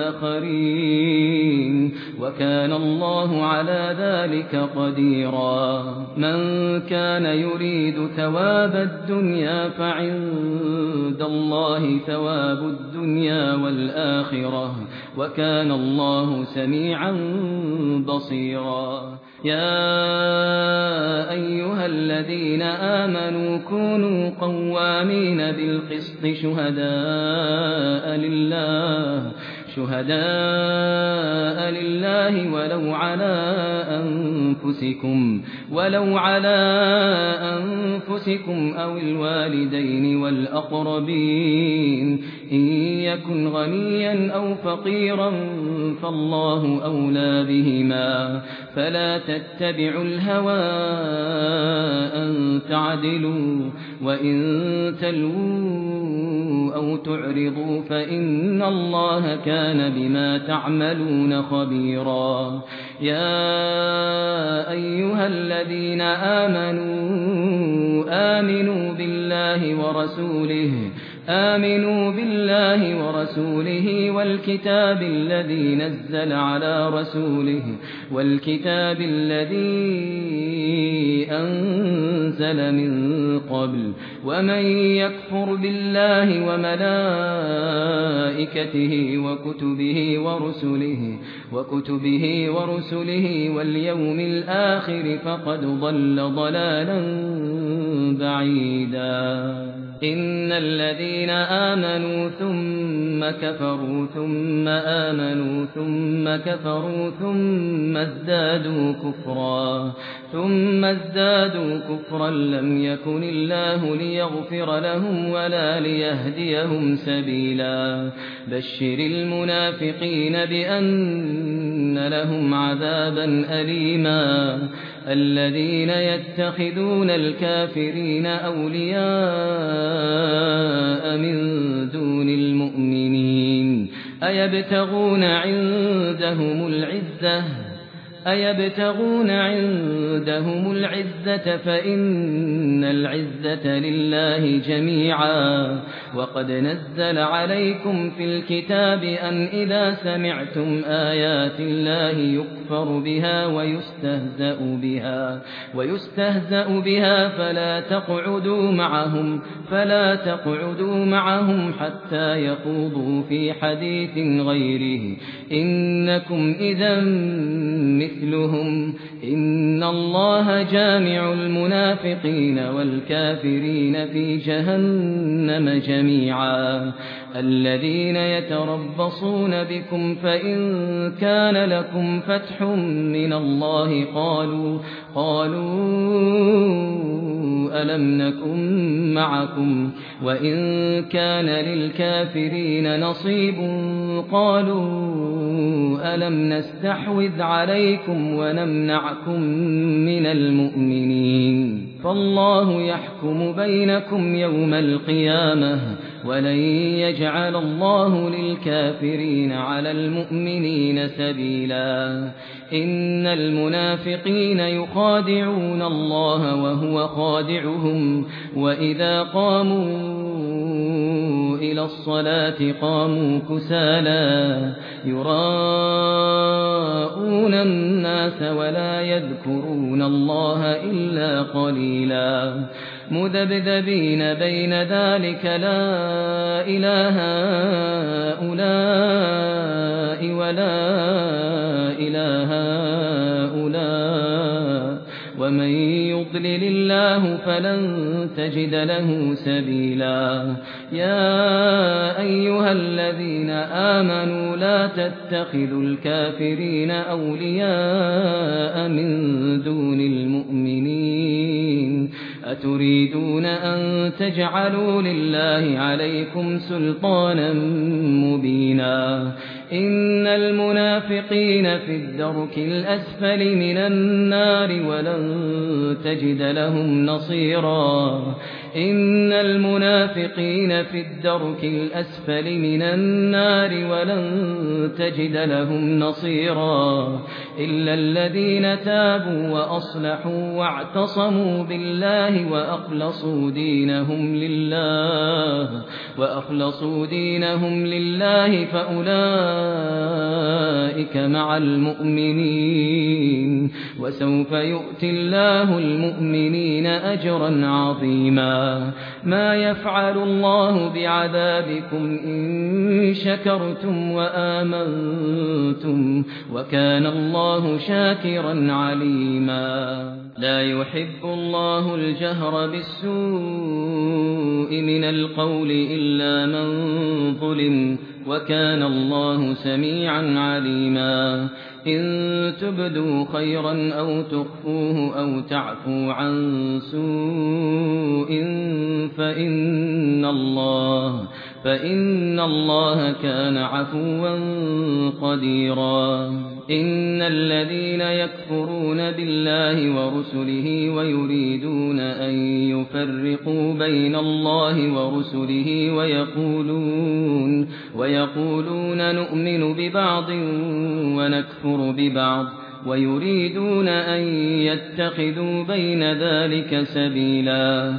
بآخرين وكان الله على ذلك قديرا من كان يريد ثواب الدنيا فعند الله ثواب الدنيا والآخرة وكان الله سميعا بصيرا يا أيها الذين آمنوا كونوا قوامين بالقسط شهداء لله ولو على أنفسكم أو الوالدين والأقربين إن يكن غنيا أو فقيرا فالله أولى بهما فلا تتبعوا الهوى أن تعدلوا وإن تلووا أو تعرضوا فإن الله كان بما تعملون خبيرا يا أيها الذين آمنوا بالله ورسوله والكتاب الذي نزل على رسوله والكتاب الذي أنزل من قبل ومن يكفر بالله وملائكته وكتبه ورسله واليوم الآخر فقد ضل ضلالا بعيدا إن الذين آمنوا ثم كفروا ثم آمنوا ثم كفروا ثم ازدادوا كفرا لم يكن الله ليغفر لهم ولا ليهديهم سبيلا بشر المنافقين بأن لهم عذابا أليما الذين يتخذون الكافرين أولياء من دون المؤمنين أيبتغون عندهم العزة فإن العزة لله جميعا وقد نزل عليكم في الكتاب أن إذا سمعتم آيات الله يكفر بها ويستهزأ بها فلا تقعدوا معهم حتى يخوضوا في حديث غيره إنكم إذا مثلهم إن الله جامع المنافقين والكافرين في جهنم جميعا الذين يتربصون بكم فإن كان لكم فتح من الله قالوا ألم نكن معكم وإن كان للكافرين نصيب قالوا ألم نستحوذ عليكم ونمنعكم من المؤمنين فالله يحكم بينكم يوم القيامة ولن يجعل الله للكافرين على المؤمنين سبيلا إن المنافقين يخادعون الله وهو خادعهم وإذا قاموا إلى الصلاة قاموا كسالى يراءون الناس ولا يذكرون الله إلا قليلا مذبذبين بين ذلك لا إله هؤلاء ولا إله هؤلاء ومن يضلل الله فلن تجد له سبيلا يا أيها الذين آمنوا لا تتخذوا الكافرين أولياء من دون المؤمنين أتريدون أن تجعلوا لله عليكم سلطانا مبينا إن المنافقين في الدرك الأسفل من النار ولن تجد لهم نصيرا إن المنافقين في الدرك الأسفل من النار ولن تجد لهم نصيرا إلا الذين تابوا وأصلحوا واعتصموا بالله وأخلصوا دينهم لله فأولئك مع المؤمنين وسوف يؤتي الله المؤمنين أجرا عظيما ما يفعل الله بعذابكم إن شكرتم وآمنتم وكان الله شاكرا عليما لا يحب الله الجهر بالسوء من القول إلا من ظلم وكان الله سميعا عليما إن تبدوا خيرا أو تخفوه أو تعفوا عن سوء فإن الله كان عفوا قديرا إن الذين يكفرون بالله ورسله ويريدون أن يفرقوا بين الله ورسله ويقولون نؤمن ببعض ونكفر ببعض ويريدون أن يتخذوا بين ذلك سبيلا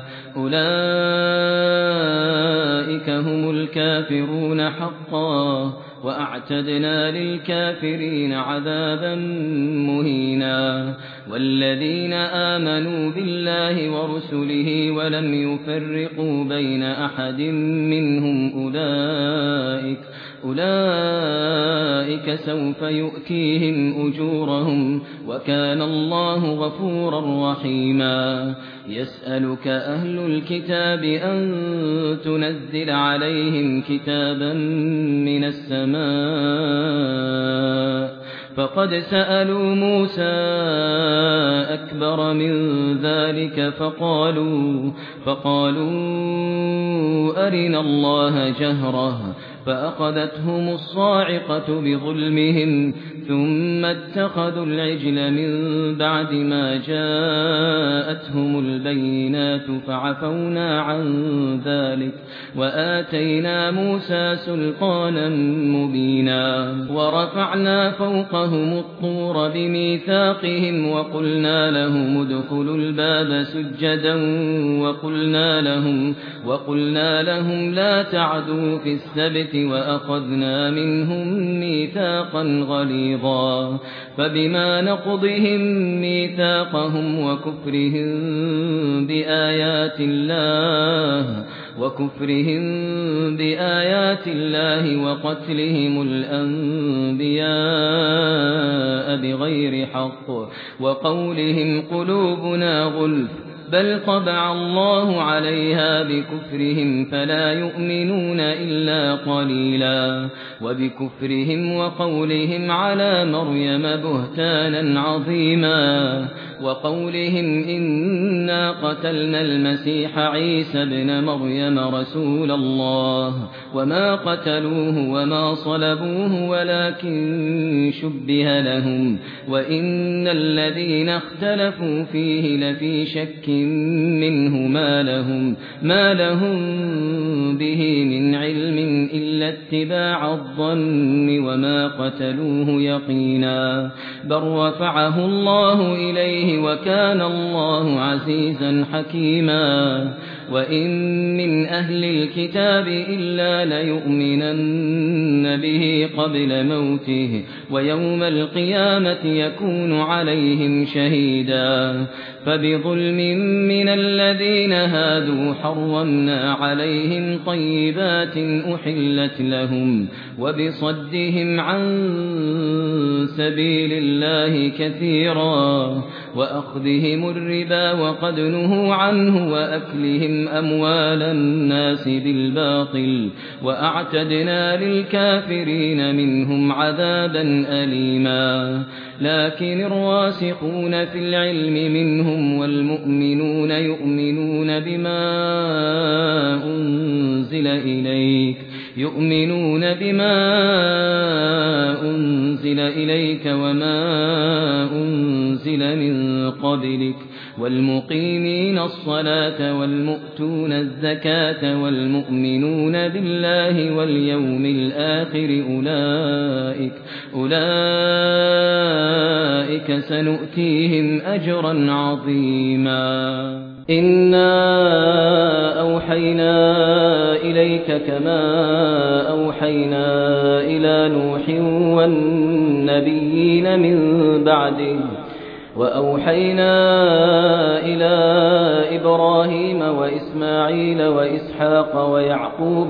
أولئك هم الكافرون حقا وأعتدنا للكافرين عذابا مهينا والذين آمنوا بالله ورسله ولم يفرقوا بين أحد منهم أولئك سوف يؤتيهم أجورهم وكان الله غفورا رحيما يسألك أهل الكتاب أن تنزل عليهم كتابا من السماء فقد سألوا موسى أكبر من ذلك فقالوا أرنا الله جهرة فأخذتهم الصاعقة بظلمهم ثم اتخذوا العجل من بعد ما جاءتهم البينات فعفونا عن ذلك وآتينا موسى سلطانا مبينا ورفعنا فوقهم الطور بميثاقهم وقلنا لهم ادخلوا الباب سجدا وقلنا لهم لا تعدوا في السبت وأخذنا منهم ميثاقا غليظا فبما نقضهم ميثاقهم وكفرهم بآيات الله وقتلهم الأنبياء بغير حق وقولهم قلوبنا غلف بل طبع الله عليها بكفرهم فلا يؤمنون إلا قليلا وبكفرهم وقولهم على مريم بهتانا عظيما وقولهم إنا قتلنا المسيح عيسى ابن مريم رسول الله وما قتلوه وما صلبوه ولكن شبه لهم وإن الذين اختلفوا فيه لفي شك منه ما لهم به من علم إلا اتباع الظن وما قتلوه يقينا بل رفعه الله إليه وكان الله عزيزا حكيما وإن من أهل الكتاب إلا ليؤمنن به قبل موته ويوم القيامة يكون عليهم شهيدا فبظلم من الذين هادوا حرمنا عليهم طيبات أحلت لهم وبصدهم عن سبيل الله كثيرا وأخذهم الربا وقد نهوا عنه وأكلهم أموال الناس بالباطل وأعتدنا للكافرين منهم عذابا أليما لكن الراسخون في العلم منهم والمؤمنون يؤمنون بما أنزل إليك وما أنزل من قبلك والمقيمين الصلاة والمؤتون الزكاة والمؤمنون بالله واليوم الآخر أولئك سنؤتيهم أجرا عظيما إنا أوحينا إليك كما أوحينا إلى نوح والنبيين من بعده وأوحينا إلى إبراهيم وإسماعيل وإسحاق ويعقوب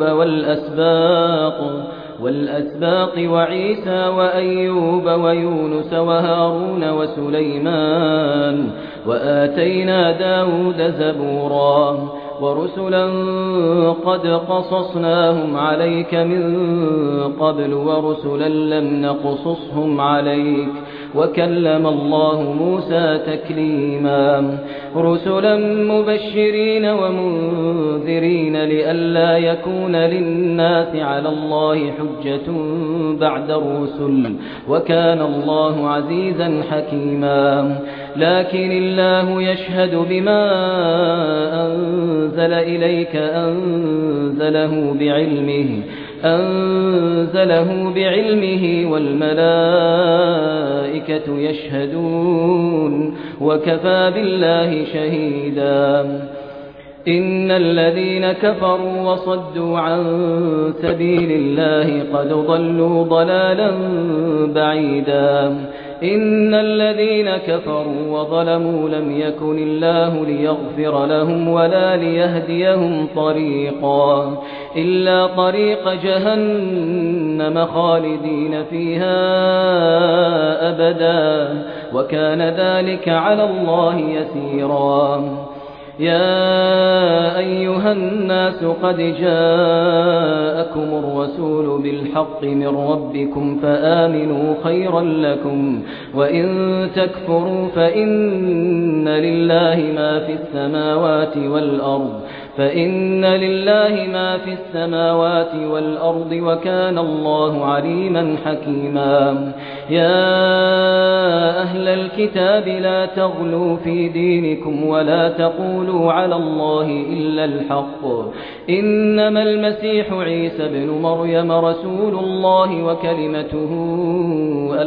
والأسباط وعيسى وأيوب ويونس وهارون وسليمان وآتينا داود زبورا ورسلا قد قصصناهم عليك من قبل ورسلا لم نقصصهم عليك وكلم الله موسى تكليما رسلا مبشرين ومنذرين لئلا يكون للناس على الله حجة بعد الرسل وكان الله عزيزا حكيما لكن الله يشهد بما أنزل إليك أنزله بعلمه والملائكة يشهدون وكفى بالله شهيدا إن الذين كفروا وصدوا عن سبيل الله قد ضلوا ضلالا بعيدا إن الذين كفروا وظلموا لم يكن الله ليغفر لهم ولا ليهديهم طريقا إلا طريق جهنم خالدين فيها أبدا وكان ذلك على الله يسيرا يا أيها الناس قد جاءكم الرسول بالحق من ربكم فآمنوا خيرا لكم وإن تكفروا فإن لله ما في السماوات والأرض وكان الله عليما حكيما يا أهل الكتاب لا تغلوا في دينكم ولا تقولوا على الله إلا الحق إنما المسيح عيسى بن مريم رسول الله وكلمته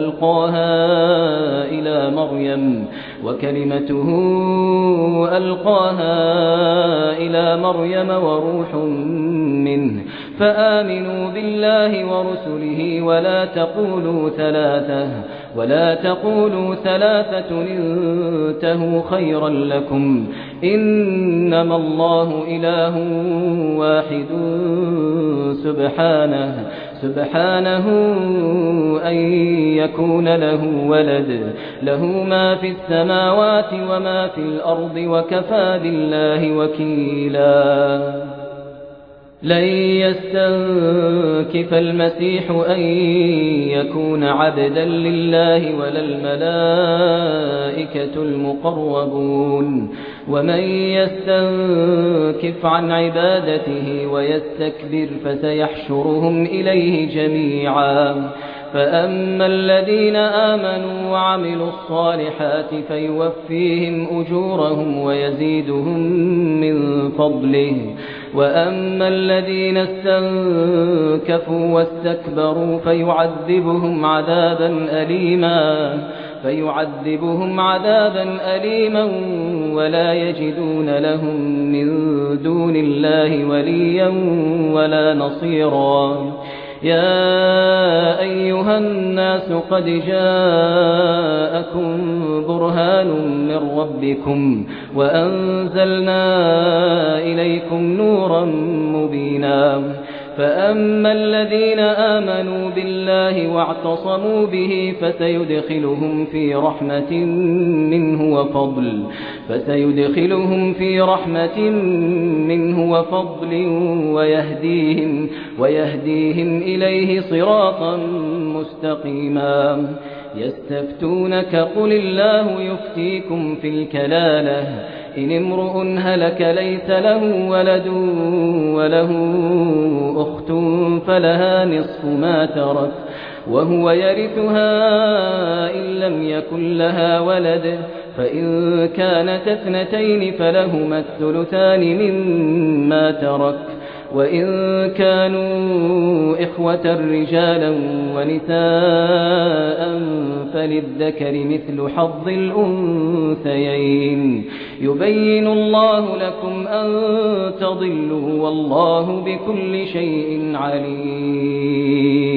ألقاها إلى مريم وروح منه فآمنوا بالله ورسله ولا تقولوا ثلاثة انتهوا خيرا لكم إنما الله إله واحد سبحانه أن يكون له ولد له ما في السماوات وما في الأرض وكفى بالله وكيلا لن يستنكف المسيح أن يكون عبدا لله ولا الملائكة المقربون ومن يستنكف عن عبادته ويستكبر فسيحشرهم إليه جميعا فأما الذين آمنوا وعملوا الصالحات فيوفيهم أجورهم ويزيدهم من فضله وأما الذين استنكفوا واستكبروا فيعذبهم عذابا أليما ولا يجدون لهم من دون الله وليا ولا نصيرا يا أيها الناس قد جاءكم برهان من ربكم وأنزلنا إليكم نورا مبينا فأما الذين آمنوا بالله واعتصموا به فسيدخلهم في رحمة منه وفضل ويهديهم إليه صراطا مستقيما يستفتونك قل الله يفتيكم في الكلالة إن امرؤ هلك ليس له ولد وله أخت فلها نصف ما ترك وهو يرثها إن لم يكن لها ولد فإن كانت اثنتين فلهما الثلثان مما ترك وإن كانوا إخوة رجالا ونساء فللذكر مثل حظ الأنثيين يبين الله لكم أن تضلوا والله بكل شيء عليم